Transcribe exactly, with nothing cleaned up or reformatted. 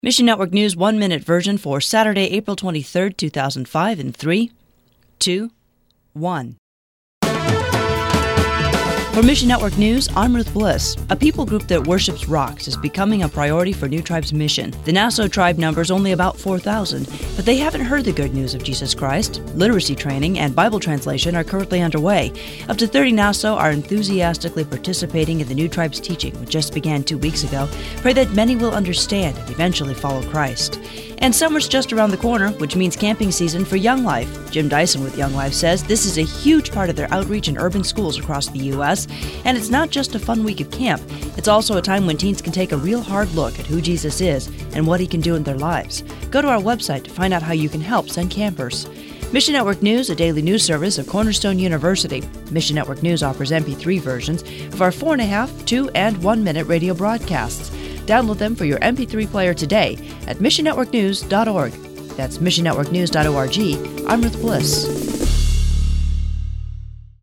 Mission Network News one-minute version for Saturday, April twenty-third, two thousand five in three, two, one. For Mission Network News, I'm Ruth Bliss. A people group that worships rocks is becoming a priority for New Tribe's mission. The Nassau tribe numbers only about four thousand, but they haven't heard the good news of Jesus Christ. Literacy training and Bible translation are currently underway. Up to thirty Nassau are enthusiastically participating in the New Tribe's teaching, which just began two weeks ago. Pray that many will understand and eventually follow Christ. And summer's just around the corner, which means camping season for Young Life. Jim Dyson with Young Life says this is a huge part of their outreach in urban schools across the U S, and it's not just a fun week of camp. It's also a time when teens can take a real hard look at who Jesus is and what he can do in their lives. Go to our website to find out how you can help send campers. Mission Network News, a daily news service of Cornerstone University. Mission Network News offers M P three versions of our four and a half, two, and one minute radio broadcasts. Download them for your M P three player today at mission network news dot org. That's mission network news dot org. I'm Ruth Bliss.